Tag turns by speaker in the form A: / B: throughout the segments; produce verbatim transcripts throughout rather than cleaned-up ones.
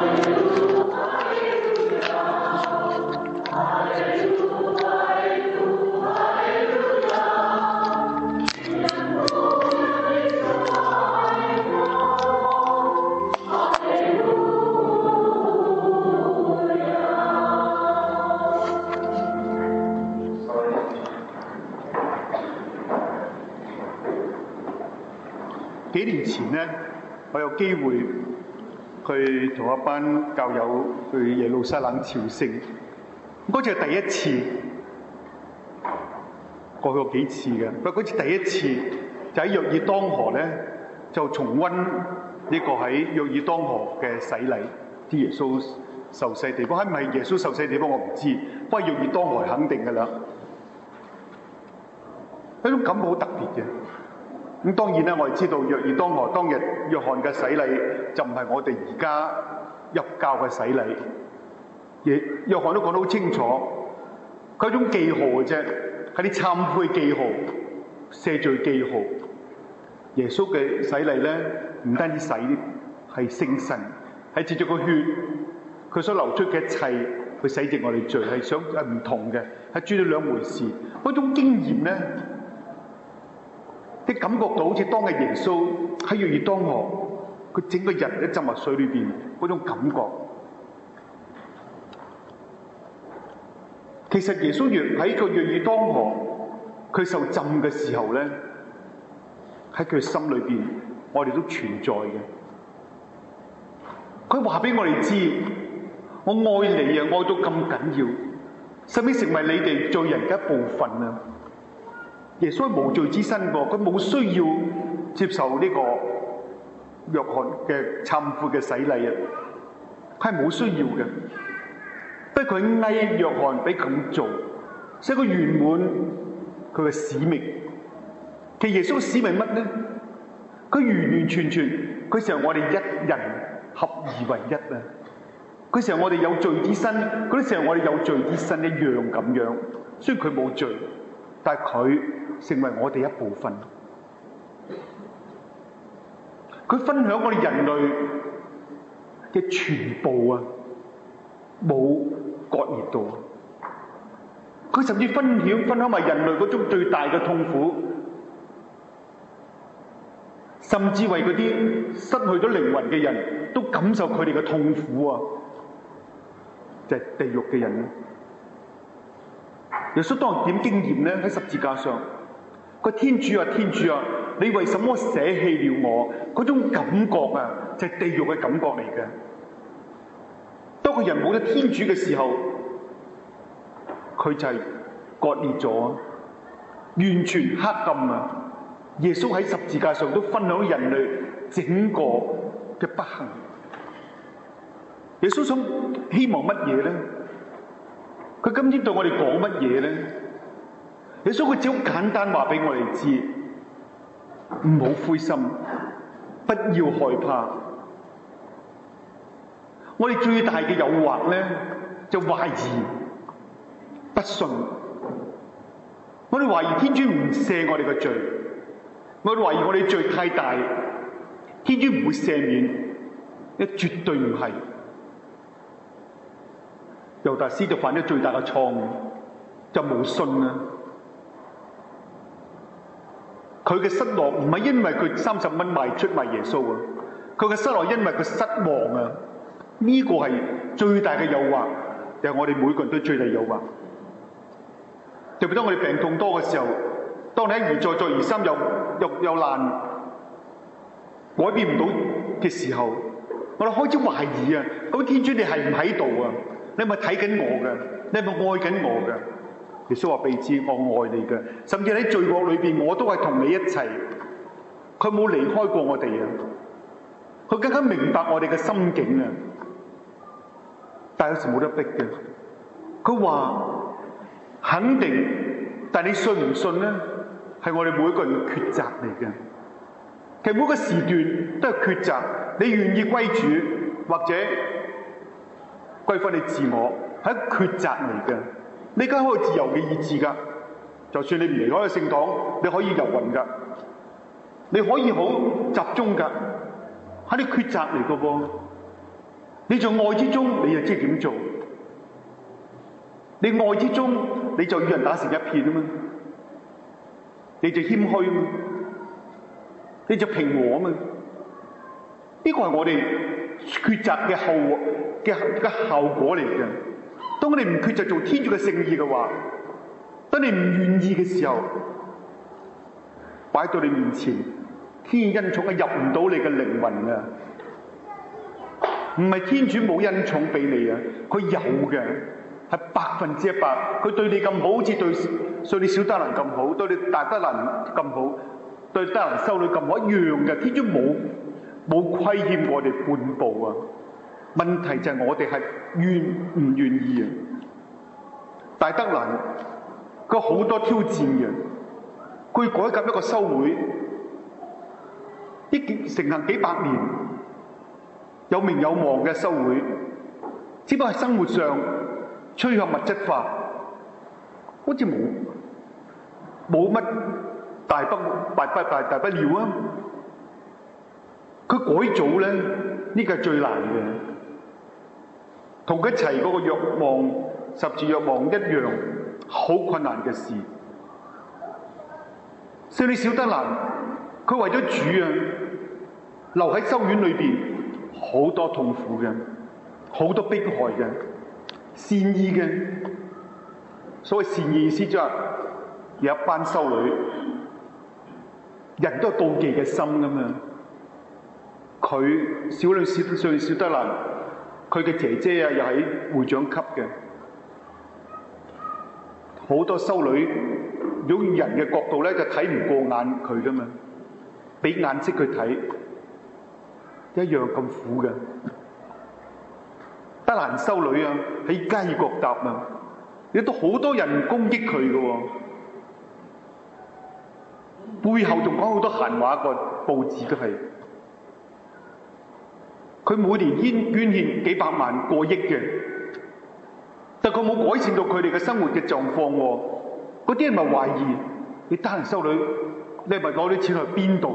A: 幾年前呢，我有機會去同一班教友去耶路撒冷朝聖，嗰次係第一次，過去過幾次嘅，不過嗰次第一次就喺約爾當河呢，就重溫呢個喺約爾當河嘅洗禮，啲耶穌受洗地方，係唔係耶穌受洗地方我唔知，不過約爾當河係肯定㗎啦，嗰種感覺好特別嘅。咁當然啦，我哋知道約爾當河當日約翰嘅洗禮就唔係我哋而家入教嘅洗禮，亦約翰都講得好清楚，佢係一種記號嘅啫，係啲懺悔記號、赦罪記號。耶穌嘅洗禮咧，唔單止洗，係聖神，係藉住個血，佢所流出嘅一切去洗淨我哋罪，係想係唔同嘅，係主要兩回事。嗰種經驗咧，你感覺到好似當日耶穌喺約爾當河，佢整個人喺浸入水裏邊嗰種感覺。其實耶穌若喺個約爾當河，佢受浸嘅時候咧，喺佢心裏邊，我哋都存在嘅。佢話俾我哋知，我愛你啊，愛到咁緊要，甚至成為你哋罪人嘅一部分啊！耶穌係無罪之身喎，佢冇需要接受呢個約翰嘅懺悔嘅洗禮啊，佢係冇需要嘅。不過佢嗌約翰俾佢做，使佢圓滿佢嘅使命。其實耶穌嘅使命乜咧？佢完完全全，佢成日我哋一人合而為一啊！佢成日我哋有罪之身，嗰啲成日我哋有罪之身一樣咁樣。雖然佢冇罪，但係佢成為我哋一部分。佢分享我哋人類嘅全部啊，冇割裂到。佢甚至分享分享埋人類嗰種最大嘅痛苦，甚至為嗰啲失去咗靈魂嘅人都感受佢哋嘅痛苦啊！就係地獄嘅人。耶穌當日點經驗咧？喺十字架上，佢天主啊，天主啊，你為什麼捨棄了我？嗰種感覺啊，就係地獄嘅感覺嚟嘅。當個人冇咗天主嘅時候，佢就係割裂咗，完全黑暗啊！耶穌喺十字架上都分享人類整個嘅不幸。耶穌想希望乜嘢咧？佢今天對我哋講乜嘢咧？耶穌佢只好簡單話俾我哋知，唔好灰心，不要害怕。我哋最大嘅誘惑咧，就懷疑、不信。我哋懷疑天主唔赦我哋嘅罪，我哋懷疑我哋罪太大，天主唔會赦免，一絕對唔係。猶達斯就犯咗最大嘅錯誤，就冇信啊！佢嘅失落唔係因為佢三十蚊賣出賣耶穌啊，佢嘅失落因為佢失望啊！呢、這個係最大嘅誘惑，就係、是、我哋每個人都最大誘惑。特別當我哋病痛多嘅時候，當你一而再再而三又又又難改變唔到嘅時候，我哋開始懷疑啊！咁天主你係唔喺度啊？你係咪睇緊我嘅？你係咪愛緊我嘅？耶穌話俾你知，我愛你嘅。甚至喺罪惡裏邊，我都係同你一齊。佢冇離開過我哋啊！佢更加明白我哋嘅心境啊！但係有時冇得逼嘅。佢話肯定，但係你信唔信咧？係我哋每一個人嘅抉擇嚟嘅。其實每個時段都係抉擇，你願意歸主或者歸翻你自我，係一個抉擇嚟嘅。你而家可以自由嘅意志㗎，就算你唔離開個聖堂，你可以遊魂㗎，你可以好集中㗎，係啲抉擇嚟嘅噃。 你在愛之中，你就知點做。你愛之中，你就與人打成一片啊嘛。你就謙虛啊嘛，你就平和啊嘛。呢個係我哋抉擇嘅後嘅嘅效果嚟嘅。當你唔抉擇做天主嘅聖意嘅話，當你唔願意嘅時候，擺到你面前，天恩寵係入唔到你嘅靈魂啊！唔係天主冇恩寵俾你啊，佢有嘅，係百分之一百。佢對你咁好，好似對對你小德蘭咁好，對你大德蘭咁好，對德蘭修女咁好一樣嘅。天主冇冇虧欠我哋半步啊！問題就係我哋係願唔願意啊！大德蘭佢好多挑戰嘅，佢改革一個修會，一成行幾百年，有名有望嘅修會，只不過係生活上趨向物質化，好似冇冇乜大不大不大大不了啊！佢改組咧，呢個係最難嘅。同佢一齊嗰個若望十字若望一樣，好困難嘅事。聖女小德蘭，佢為咗主啊，留喺修院裏邊，好多痛苦嘅，好多迫害嘅，善意嘅。所謂善意意思就係有一班修女，人都有妒忌嘅心㗎嘛。佢小女小聖女小德蘭，佢嘅姐姐啊，又喺會長級嘅。好多修女用人嘅角度咧，就睇唔過眼佢噶嘛，俾眼色佢睇，一樣咁苦嘅。德蘭修女啊，喺加爾各答啊，亦都好多人攻擊佢嘅喎，背後仲講好多閒話，個報紙都係。佢每年捐捐獻幾百萬過億嘅，但佢冇改善到佢哋嘅生活嘅狀況喎。嗰啲人咪懷疑你德蘭修女，你係咪攞啲錢去邊度？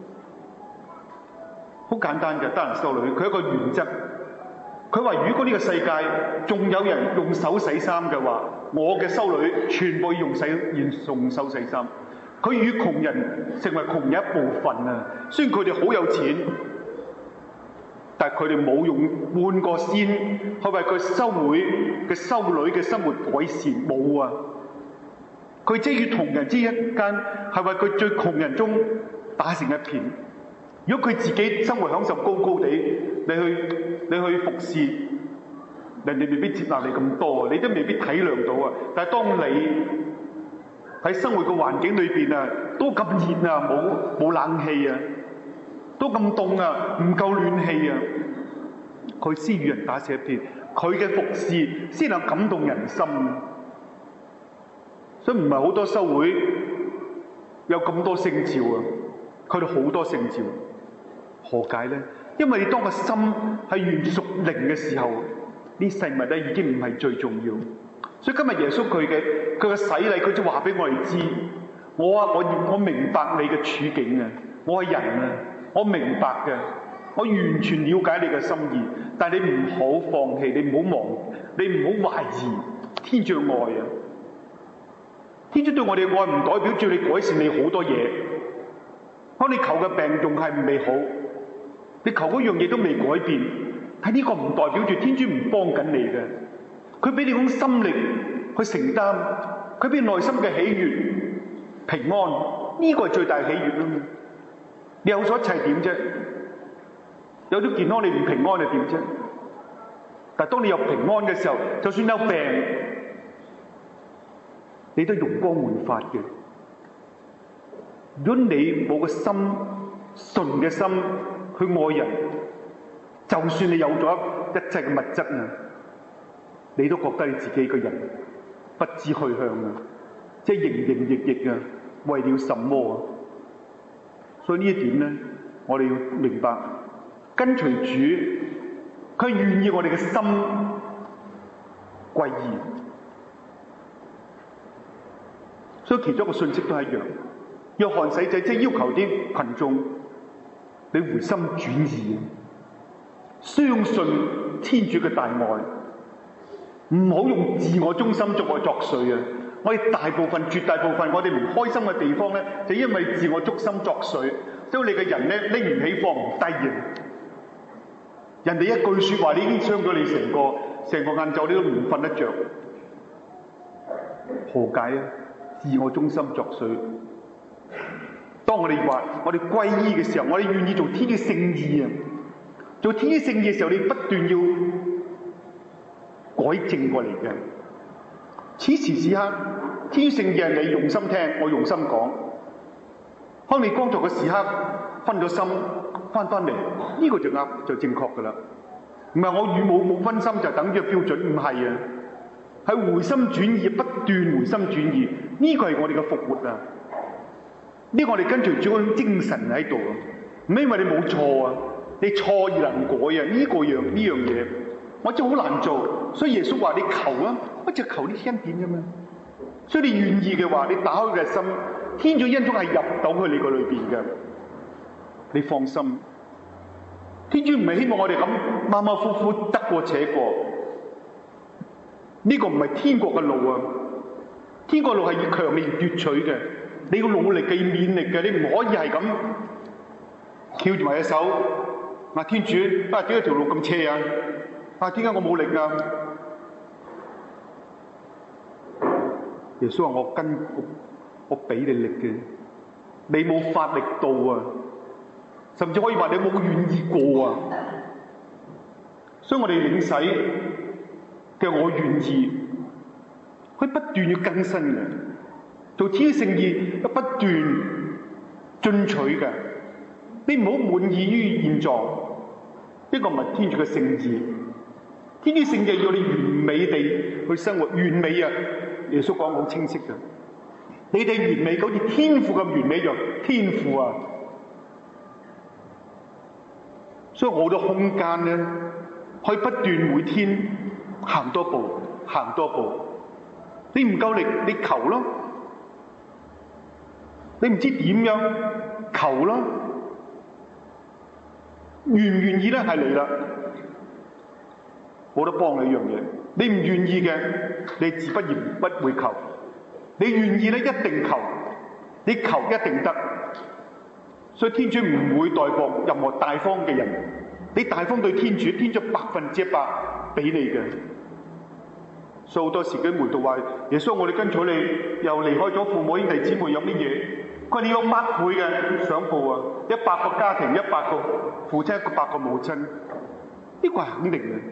A: 好簡單嘅，德蘭修女佢一個原則，佢話如果呢個世界仲有人用手洗衫嘅話，我嘅修女全部要用洗用手洗衫。佢與窮人成為窮人一部分啊！雖然佢哋好有錢。但係佢哋冇用半個仙去為佢修會嘅修女嘅生活改善，冇啊！佢即係與窮人之間係為佢最窮人中打成一片。如果佢自己生活享受高高地，你去你去服侍，人哋未必接納你咁多，你都未必體諒到啊！但係當你喺生活嘅環境裏邊啊，都咁熱啊，冇冇冷氣啊！都咁凍啊，唔夠暖氣啊！佢先與人打成一片，佢嘅服侍先能感動人心。所以唔係好多修會有咁多聖召啊，佢哋好多聖召，何解咧？因為你當個心係完全屬靈嘅時候，呢世物咧已經唔係最重要。所以今日耶穌佢嘅佢嘅洗禮，佢就話俾我哋知：我啊，我我明白你嘅處境啊，我係人啊。我明白嘅，我完全了解你嘅心意，但係你唔好放棄，你唔好忘，你唔好懷疑天主愛啊！天主對我哋愛唔代表住你改善你好多嘢，當你求嘅病仲係未好，你求嗰樣嘢都未改變，但呢個唔代表住天主唔幫緊你嘅，佢俾你種心力去承擔，佢俾內心嘅喜悅、平安，呢個係最大喜悅啊！你有咗一切點啫？有咗健康你唔平安係點啫？但係當你有平安嘅時候，就算有病，你都容光煥發嘅。如果你冇個心純嘅心去愛人，就算你有咗一切嘅物質啊，你都覺得你自己個人不知去向啊，即係營營役役啊，為了什麼啊？所以呢一點咧，我哋要明白，跟隨主，佢願意我哋嘅心歸依。所以其中一個信息都係一樣，約翰洗者即係要求啲群眾，你回心轉意，相信天主嘅大愛，唔好用自我中心作我作祟啊！我哋大部分、絕大部分我哋唔開心嘅地方咧，就因為自我中心作祟，所以你嘅人咧拎唔起放唔低嘅。人哋一句説話，你已經傷咗你成個成個晏晝，你都唔瞓得着。何解啊？自我中心作祟。當我哋話我哋歸依嘅時候，我哋願意做天主聖義啊！做天主聖義嘅時候，你不斷要改正過嚟嘅。此時此刻，天主聖義係你用心聽，我用心講。當你工作嘅時刻分咗心，翻返嚟，呢個就啱，就正確噶啦。唔係我語冇冇分心就等於標準，唔係啊，係回心轉意，不斷回心轉意，呢個係我哋嘅復活啊！呢個我哋跟隨住嗰種精神喺度啊，唔係因為你冇錯啊，你錯而能改啊，呢個樣呢樣嘢，我真係好難做，所以耶穌話你求啊，我就求啲恩典啫嘛。所以你願意嘅話，你打開嘅心，天主恩寵係入到去你個裏邊嘅，你放心。天主唔係希望我哋咁馬馬虎虎得過且過，呢個唔係天國嘅路啊！天國路係要強烈奪取嘅。你要努力嘅，要勉力嘅，你唔可以係咁翹住埋隻手。啊，天主啊，點解條路咁斜啊？啊，點解我冇力啊？耶穌話：我跟我我俾你力嘅，你冇發力到啊，甚至可以話你冇願意過啊。所以我哋領洗嘅我願意，佢不斷要更新嘅。做天主聖義不斷進取嘅，你唔好滿意於現狀，呢個唔係天主嘅聖義。天主聖義要你完美地去生活，完美啊！耶穌講好清晰嘅，你哋完美好似天父咁完美一樣，天父啊！所以我嘅空間咧，可以不斷每天行多步，行多步。你唔夠力，你求咯。你唔知點樣求啦，願唔願意咧係你啦，冇得幫你呢樣嘢。你唔願意嘅，你自不然不會求；你願意咧，一定求。你求一定得。所以天主唔會待薄任何大方嘅人。你大方對天主，天主百分之一百俾你嘅。所以好多時啲門徒話：耶穌，我哋跟咗你，又離開咗父母兄弟姊妹，有乜嘢？佢哋有乜倍嘅想報啊！一百個家庭，一百個父親，一百個母親，呢個係肯定嘅。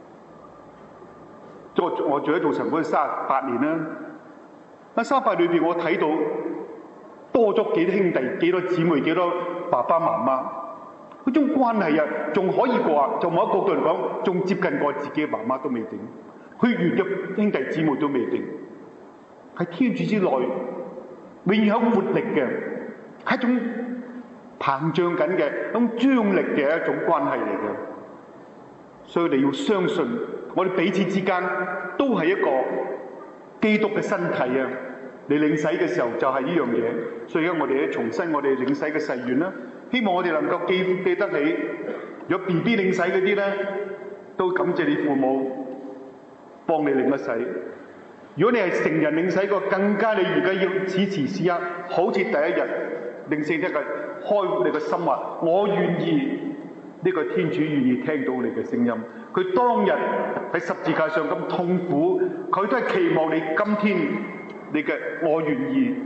A: 我我做咗做神官三十八年啦，喺三十八裏邊，我睇到多咗幾多兄弟、幾多姊妹、幾多爸爸媽媽，嗰種關係啊，仲可以過啊！從某一個角度嚟講，仲接近過自己嘅媽媽都未定，血緣嘅兄弟姊妹都未定，喺天主之內。永遠有活力嘅，係一種膨脹緊嘅、一種張力嘅一種關係嚟嘅。所以你要相信，我哋彼此之間都係一個基督嘅身體啊！你領洗嘅時候就係呢樣嘢。所以而家我哋咧重新我哋領洗嘅誓願啦，希望我哋能夠記記得起，如果 B B 領洗嗰啲咧，都感謝你父母幫你領一洗。如果你係成人領洗過，更加你而家要此時此刻，好似第一日領聖體嘅開你個心話，我願意，呢個天主願意聽到你嘅聲音。佢當日喺十字架上咁痛苦，佢都係期望你今天你嘅我願意，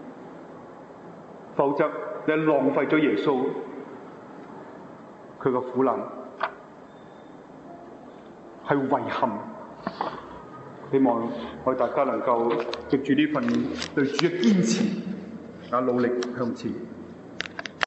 A: 否則你浪費咗耶穌佢個苦難，係遺憾。希望我哋大家能夠藉住呢份對主嘅堅持啊，努力向前。